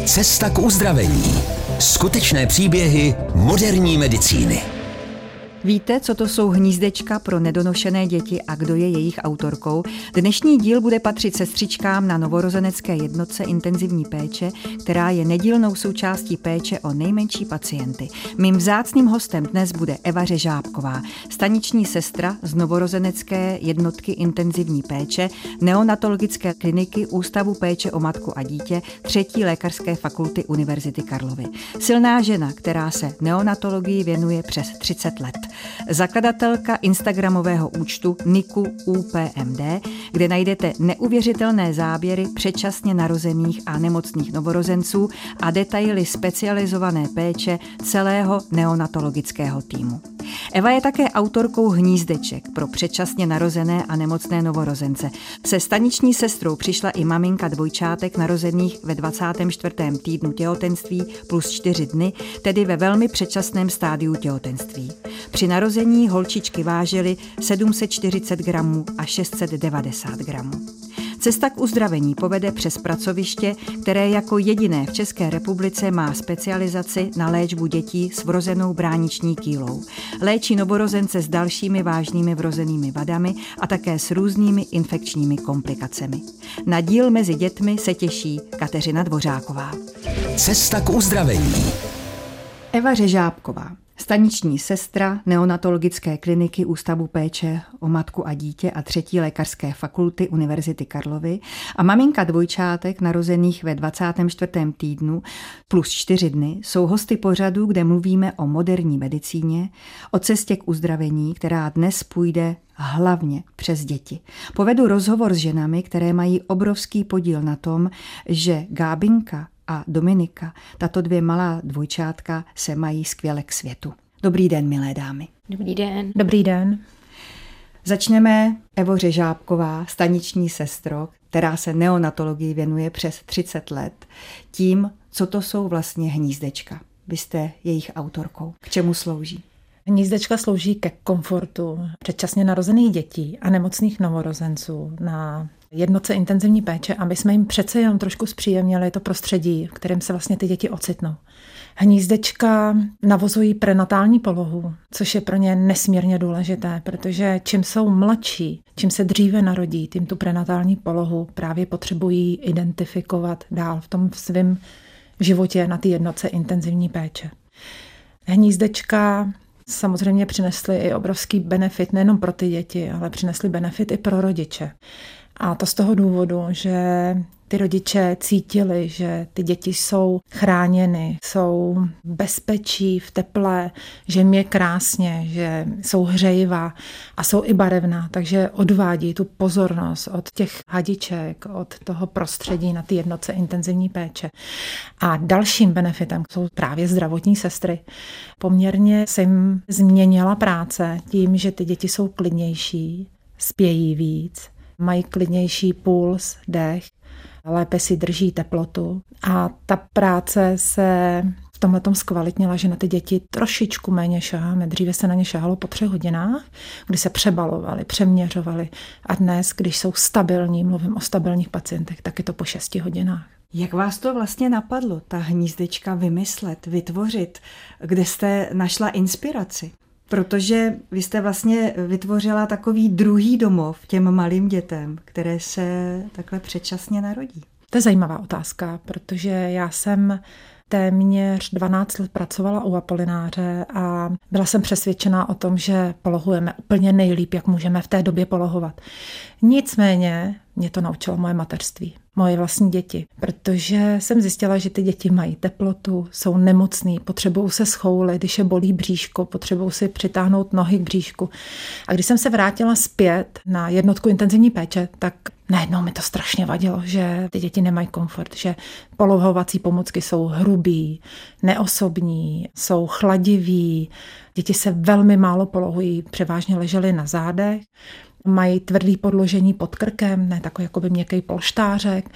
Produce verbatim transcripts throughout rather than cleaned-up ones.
Cesta k uzdravení. Skutečné příběhy moderní medicíny. Víte, co to jsou hnízdečka pro nedonošené děti a kdo je jejich autorkou? Dnešní díl bude patřit sestřičkám na novorozenecké jednotce intenzivní péče, která je nedílnou součástí péče o nejmenší pacienty. Mým vzácným hostem dnes bude Eva Řežábková, staniční sestra z novorozenecké jednotky intenzivní péče, neonatologické kliniky Ústavu péče o matku a dítě, třetí lékařské fakulty Univerzity Karlovy. Silná žena, která se neonatologii věnuje přes třicet let. Zakladatelka instagramového účtu Niku U P M D, kde najdete neuvěřitelné záběry předčasně narozených a nemocných novorozenců a detaily specializované péče celého neonatologického týmu. Eva je také autorkou hnízdeček pro předčasně narozené a nemocné novorozence. Se staniční sestrou přišla i maminka dvojčátek narozených ve dvacátém čtvrtém týdnu těhotenství plus čtyři dny, tedy ve velmi předčasném stádiu těhotenství. Při narození holčičky vážily sedm set čtyřicet gramů a šest set devadesát gramů. Cesta k uzdravení povede přes pracoviště, které jako jediné v České republice má specializaci na léčbu dětí s vrozenou brániční kýlou. Léčí novorozence s dalšími vážnými vrozenými vadami a také s různými infekčními komplikacemi. Na díl mezi dětmi se těší Kateřina Dvořáková. Cesta k uzdravení. Eva Řežábková, staniční sestra neonatologické kliniky Ústavu péče o matku a dítě a třetí lékařské fakulty Univerzity Karlovy a maminka dvojčátek narozených ve dvacátém čtvrtém týdnu plus čtyři dny jsou hosty pořadu, kde mluvíme o moderní medicíně, o cestě k uzdravení, která dnes půjde hlavně přes děti. Povedu rozhovor s ženami, které mají obrovský podíl na tom, že Gábinka a Dominika, tato dvě malá dvojčátka, se mají skvěle k světu. Dobrý den, milé dámy. Dobrý den. Dobrý den. Začneme Evo Řežábková, staniční sestro, která se neonatologii věnuje přes třicet let, tím, co to jsou vlastně hnízdečka. Vy jste jejich autorkou. K čemu slouží? Hnízdečka slouží ke komfortu předčasně narozených dětí a nemocných novorozenců na jednotce intenzivní péče, aby jsme jim přece jenom trošku zpříjemnili to prostředí, v kterém se vlastně ty děti ocitnou. Hnízdečka navozují prenatální polohu, což je pro ně nesmírně důležité, protože čím jsou mladší, čím se dříve narodí, tím tu prenatální polohu právě potřebují identifikovat dál v tom svém životě na té jednotce intenzivní péče. Hnízdečka samozřejmě přinesly i obrovský benefit nejenom pro ty děti, ale přinesly benefit i pro rodiče. A to z toho důvodu, že ty rodiče cítili, že ty děti jsou chráněny, jsou v bezpečí, v teple, že jim je krásně, že jsou hřejivá a jsou i barevná, takže odvádí tu pozornost od těch hadiček, od toho prostředí na ty jednotce intenzivní péče. A dalším benefitem jsou právě zdravotní sestry. Poměrně se jim změnila práce tím, že ty děti jsou klidnější, spějí víc, mají klidnější puls, dech, lépe si drží teplotu a ta práce se v tomhletom zkvalitnila, že na ty děti trošičku méně šaháme. Dříve se na ně šahalo po třech hodinách, kdy se přebalovali, přeměřovali a dnes, když jsou stabilní, mluvím o stabilních pacientech, tak je to po šesti hodinách. Jak vás to vlastně napadlo, ta hnízdečka vymyslet, vytvořit? Kde jste našla inspiraci? Protože vy jste vlastně vytvořila takový druhý domov těm malým dětem, které se takhle předčasně narodí. To je zajímavá otázka, protože já jsem téměř dvanáct let pracovala u Apolináře a byla jsem přesvědčená o tom, že polohujeme úplně nejlíp, jak můžeme v té době polohovat. Nicméně mě to naučilo moje mateřství, moje vlastní děti, protože jsem zjistila, že ty děti mají teplotu, jsou nemocný, potřebují se schoulit, když je bolí bříško, potřebují si přitáhnout nohy k bříšku. A když jsem se vrátila zpět na jednotku intenzivní péče, tak najednou mi to strašně vadilo, že ty děti nemají komfort, že polohovací pomůcky jsou hrubý, neosobní, jsou chladiví, děti se velmi málo polohují, převážně ležely na zádech, mají tvrdý podložení pod krkem, ne takový jakoby měkký polštářek.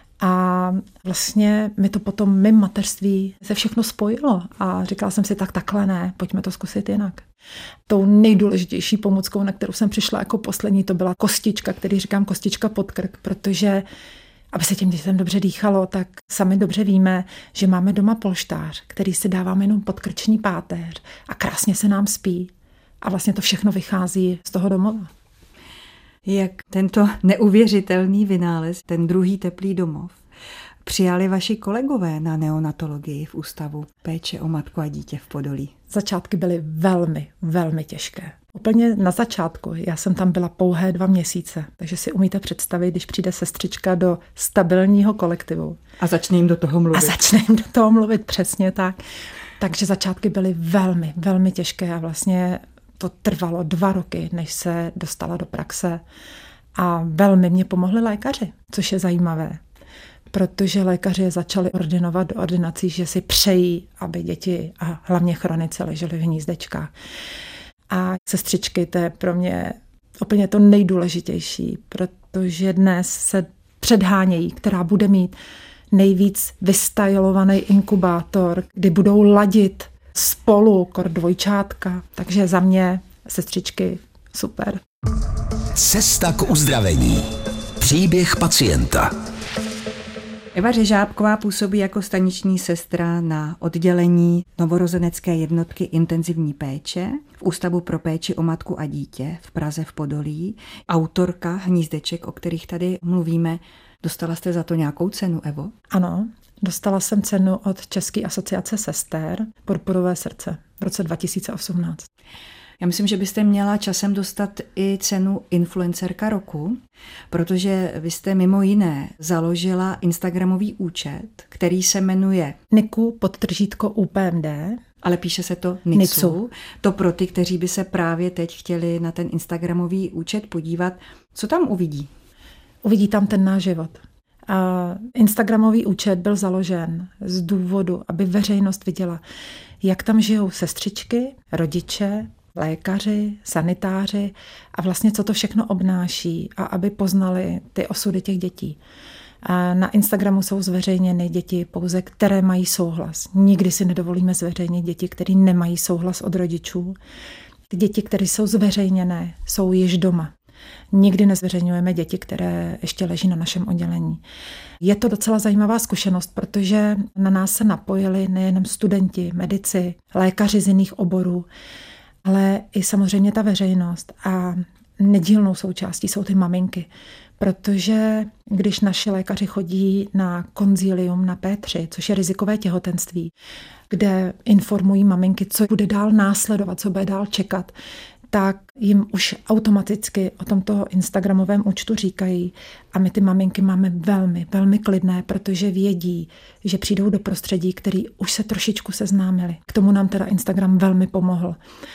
A vlastně mi to potom mým mateřství se všechno spojilo a říkala jsem si, tak takhle ne, pojďme to zkusit jinak. Tou nejdůležitější pomůckou, na kterou jsem přišla jako poslední, to byla kostička, který říkám kostička pod krk, protože aby se těm dětem dobře dýchalo, tak sami dobře víme, že máme doma polštář, který si dáváme jenom pod krční páteř a krásně se nám spí. A vlastně to všechno vychází z toho domova. Jak tento neuvěřitelný vynález, ten druhý teplý domov, přijali vaši kolegové na neonatologii v Ústavu péče o matku a dítě v Podolí? Začátky byly velmi, velmi těžké. Úplně na začátku. Já jsem tam byla pouhé dva měsíce, takže si umíte představit, když přijde sestřička do stabilního kolektivu. A začne jim do toho mluvit. A začne jim do toho mluvit, přesně tak. Takže začátky byly velmi, velmi těžké a vlastně to trvalo dva roky, než se dostala do praxe. A velmi mě pomohli lékaři, což je zajímavé. Protože lékaři začali ordinovat do ordinací, že si přejí, aby děti a hlavně chronice ležely v hnízdečkách. A sestřičky, to je pro mě úplně to nejdůležitější, protože dnes se předhánějí, která bude mít nejvíc vystajlovaný inkubátor, kdy budou ladit spolu, kor dvojčátka. Takže za mě sestřičky super. Cesta k uzdravení. Příběh pacienta. Eva Řežábková působí jako staniční sestra na oddělení novorozenecké jednotky intenzivní péče v Ústavu pro péči o matku a dítě v Praze v Podolí. Autorka hnízdeček, o kterých tady mluvíme. Dostala jste za to nějakou cenu, Evo? Ano, dostala jsem cenu od České asociace sester Purpurové srdce v roce dva tisíce osmnáct. Já myslím, že byste měla časem dostat i cenu influencerka roku, protože vy jste mimo jiné založila instagramový účet, který se jmenuje Niku podtržítko U P M D. Ale píše se to Nicu. Nicu. To pro ty, kteří by se právě teď chtěli na ten instagramový účet podívat. Co tam uvidí? Uvidí tam ten náš život. A instagramový účet byl založen z důvodu, aby veřejnost viděla, jak tam žijou sestřičky, rodiče, lékaři, sanitáři a vlastně co to všechno obnáší a aby poznali ty osudy těch dětí. A na Instagramu jsou zveřejněny děti pouze, které mají souhlas. Nikdy si nedovolíme zveřejnit děti, které nemají souhlas od rodičů. Ty děti, které jsou zveřejněné, jsou již doma. Nikdy nezveřejňujeme děti, které ještě leží na našem oddělení. Je to docela zajímavá zkušenost, protože na nás se napojili nejenom studenti, medici, lékaři z jiných oborů, ale i samozřejmě ta veřejnost a nedílnou součástí jsou ty maminky. Protože když naši lékaři chodí na konzilium na P tři, což je rizikové těhotenství, kde informují maminky, co bude dál následovat, co bude dál čekat, tak jim už automaticky o tomto instagramovém účtu říkají a my ty maminky máme velmi, velmi klidné, protože vědí, že přijdou do prostředí, který už se trošičku seznámili. K tomu nám teda Instagram velmi pomohl.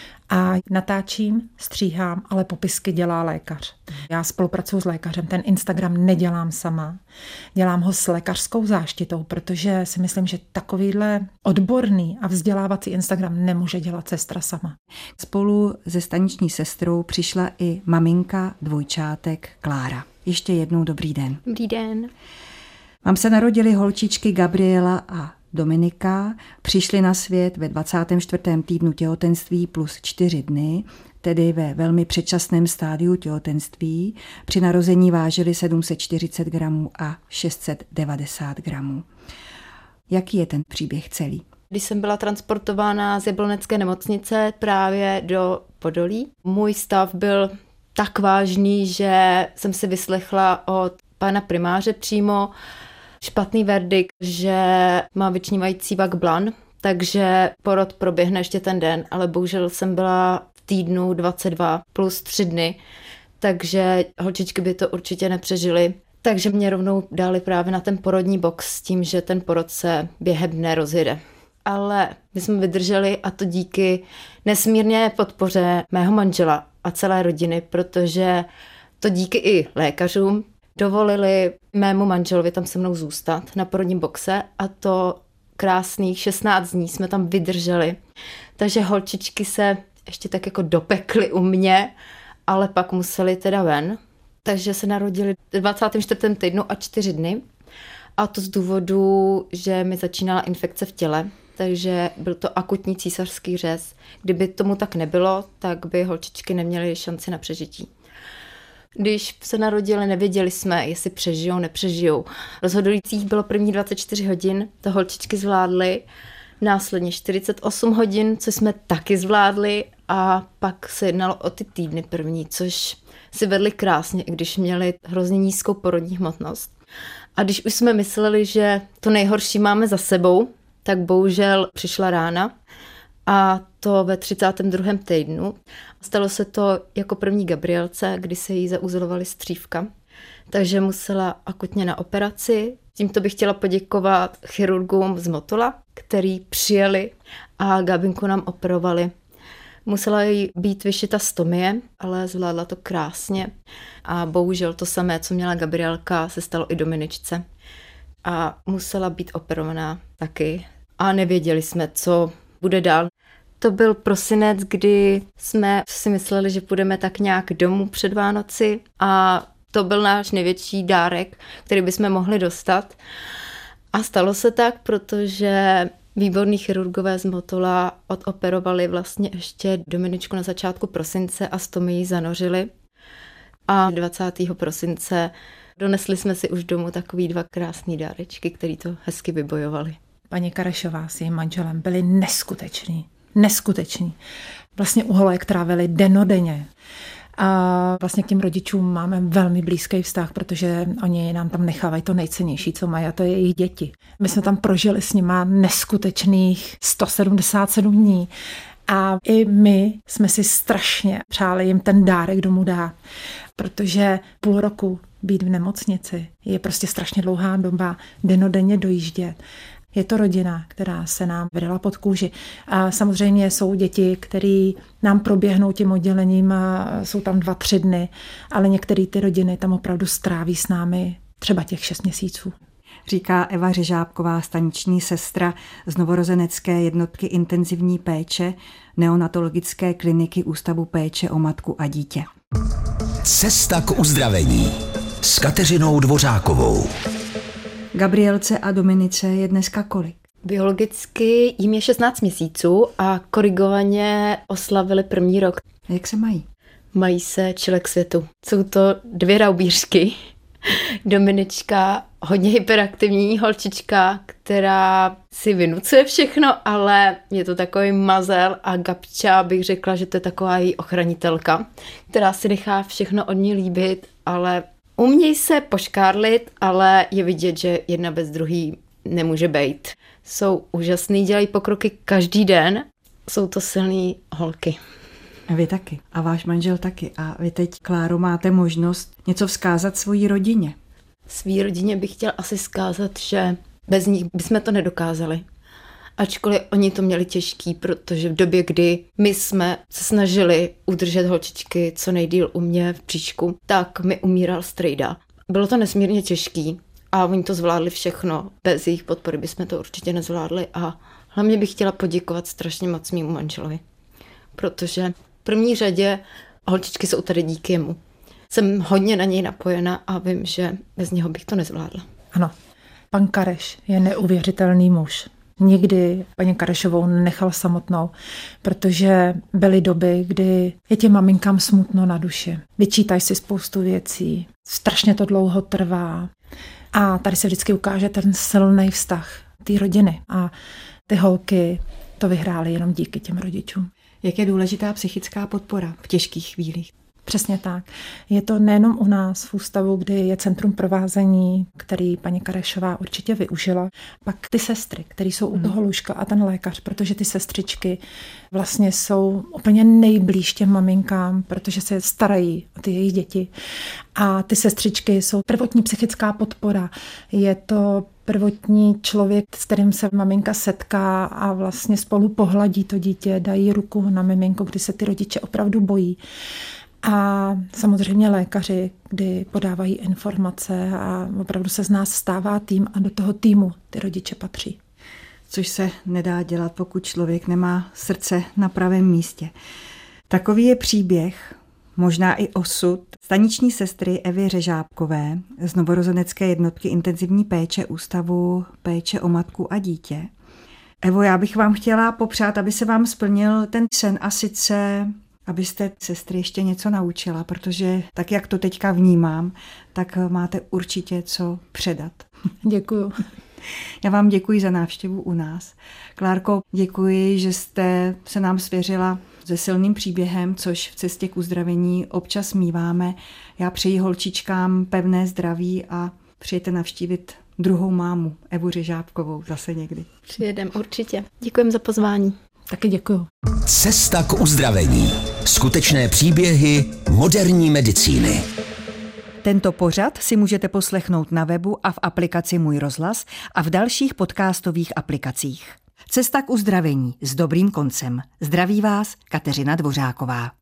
A natáčím, stříhám, ale popisky dělá lékař. Já spolupracuji s lékařem, ten Instagram nedělám sama. Dělám ho s lékařskou záštitou, protože si myslím, že takovýhle odborný a vzdělávací Instagram nemůže dělat sestra sama. Spolu se staniční sestrou přišla i maminka dvojčátek Klára. Ještě jednou dobrý den. Dobrý den. Vám se narodily holčičky Gabriela a Dominika, přišli na svět ve dvacátém čtvrtém týdnu těhotenství plus čtyři dny, tedy ve velmi předčasném stádiu těhotenství. Při narození vážili sedm set čtyřicet gramů a šest set devadesát gramů. Jaký je ten příběh celý? Když jsem byla transportována z Jablonecké nemocnice právě do Podolí, můj stav byl tak vážný, že jsem si vyslechla od pana primáře přímo špatný verdikt, že má vyčnívající vak blan, takže porod proběhne ještě ten den, ale bohužel jsem byla v týdnu dvacet dva plus tři dny, takže holčičky by to určitě nepřežily. Takže mě rovnou dali právě na ten porodní box s tím, že ten porod se během dne rozjede. Ale my jsme vydrželi a to díky nesmírně podpoře mého manžela a celé rodiny, protože to díky i lékařům dovolili mému manželovi tam se mnou zůstat na porodním boxe a to krásných šestnáct dní jsme tam vydrželi. Takže holčičky se ještě tak jako dopekly u mě, ale pak museli teda ven. Takže se narodili v dvacátém čtvrtém týdnu a čtyři dny. A to z důvodu, že mi začínala infekce v těle, takže byl to akutní císařský řez. Kdyby tomu tak nebylo, tak by holčičky neměly šanci na přežití. Když se narodili, nevěděli jsme, jestli přežijou, nepřežijou. Rozhodujících bylo první dvacet čtyři hodin, to holčičky zvládly, následně čtyřicet osm hodin, což jsme taky zvládli, a pak se jednalo o ty týdny první, což si vedli krásně, i když měli hrozně nízkou porodní hmotnost. A když už jsme mysleli, že to nejhorší máme za sebou, tak bohužel přišla rána, a to ve třicátém druhém týdnu. Stalo se to jako první Gabrielce, kdy se jí zauzlovaly střívka, takže musela akutně na operaci. Tímto bych chtěla poděkovat chirurgům z Motola, který přijeli a Gabinku nám operovali. Musela jí být vyšita stomie, ale zvládla to krásně. A bohužel to samé, co měla Gabrielka, se stalo i Dominičce. A musela být operovaná taky. A nevěděli jsme, co bude dál. To byl prosinec, kdy jsme si mysleli, že půjdeme tak nějak domů před Vánoci, a to byl náš největší dárek, který bychom mohli dostat. A stalo se tak, protože výborní chirurgové z Motola odoperovali vlastně ještě Dominičku na začátku prosince a stomii ji zanořili. A dvacátého prosince donesli jsme si už domů takový dva krásný dárečky, který to hezky vybojovali. Paní Karešová s jejím manželem byli neskuteční. Neskuteční. Vlastně u holek trávili dennodenně. A vlastně k těm rodičům máme velmi blízký vztah, protože oni nám tam nechávají to nejcennější, co mají, a to je jejich děti. My jsme tam prožili s nima neskutečných sto sedmdesát sedm dní. A i my jsme si strašně přáli jim ten dárek domů dát, protože půl roku být v nemocnici je prostě strašně dlouhá doba, dennodenně dojíždět. Je to rodina, která se nám vydala pod kůži. A samozřejmě jsou děti, které nám proběhnou tím oddělením a jsou tam dva, tři dny, ale některé ty rodiny tam opravdu stráví s námi třeba těch šest měsíců. Říká Eva Řežábková, staniční sestra z novorozenecké jednotky intenzivní péče neonatologické kliniky Ústavu péče o matku a dítě. Cesta k uzdravení s Kateřinou Dvořákovou. Gabrielce a Dominice je dneska kolik? Biologicky jim je šestnáct měsíců a korigovaně oslavili první rok. Jak se mají? Mají se čile k světu. Jsou to dvě raubířky. Dominička, hodně hyperaktivní holčička, která si vynucuje všechno, ale je to takový mazel, a Gabča bych řekla, že to je taková její ochranitelka, která si nechá všechno od ní líbit, ale umějí se poškárlit, ale je vidět, že jedna bez druhý nemůže bejt. Jsou úžasný, dělají pokroky každý den, jsou to silný holky. Vy taky. A váš manžel taky. A vy teď, Kláro, máte možnost něco vzkázat svojí rodině. Svý rodině bych chtěla asi vzkázat, že bez nich bychom to nedokázali. Ačkoliv oni to měli těžký, protože v době, kdy my jsme se snažili udržet holčičky co nejdýl u mě v bříšku, tak mi umíral strejda. Bylo to nesmírně těžký a oni to zvládli všechno. Bez jejich podpory bychom to určitě nezvládli, a hlavně bych chtěla poděkovat strašně moc mému manželovi, protože v první řadě holčičky jsou tady díky jemu. Jsem hodně na něj napojena a vím, že bez něho bych to nezvládla. Ano, pan Kareš je neuvěřitelný muž. Nikdy paní Karešovou nechal samotnou, protože byly doby, kdy je těm maminkám smutno na duši. Vyčítají si spoustu věcí, strašně to dlouho trvá. A tady se vždycky ukáže ten silný vztah té rodiny. A ty holky to vyhrály jenom díky těm rodičům. Jak je důležitá psychická podpora v těžkých chvílích? Přesně tak. Je to nejenom u nás v ústavu, kdy je centrum provázení, který paní Karešová určitě využila. Pak ty sestry, které jsou u toho lůžka, a ten lékař, protože ty sestřičky vlastně jsou úplně nejblíž těm maminkám, protože se starají o ty jejich děti. A ty sestřičky jsou prvotní psychická podpora. Je to prvotní člověk, s kterým se maminka setká a vlastně spolu pohladí to dítě, dají ruku na miminko, kdy se ty rodiče opravdu bojí. A samozřejmě lékaři, kdy podávají informace, a opravdu se z nás stává tým a do toho týmu ty rodiče patří. Což se nedá dělat, pokud člověk nemá srdce na pravém místě. Takový je příběh, možná i osud staniční sestry Evy Řežábkové z novorozenecké jednotky intenzivní péče Ústavu péče o matku a dítě. Evo, já bych vám chtěla popřát, aby se vám splnil ten sen, a sice abyste sestry ještě něco naučila, protože tak, jak to teďka vnímám, tak máte určitě co předat. Děkuju. Já vám děkuji za návštěvu u nás. Klárko, děkuji, že jste se nám svěřila se silným příběhem, což v cestě k uzdravení občas míváme. Já přeji holčičkám pevné zdraví a přijďte navštívit druhou mámu, Evu Řežábkovou, zase někdy. Přijedem určitě. Děkujeme za pozvání. Taky děkuju. Cesta k uzdravení. Skutečné příběhy moderní medicíny. Tento pořad si můžete poslechnout na webu a v aplikaci Můj rozhlas a v dalších podcastových aplikacích. Cesta k uzdravení s dobrým koncem. Zdraví vás Kateřina Dvořáková.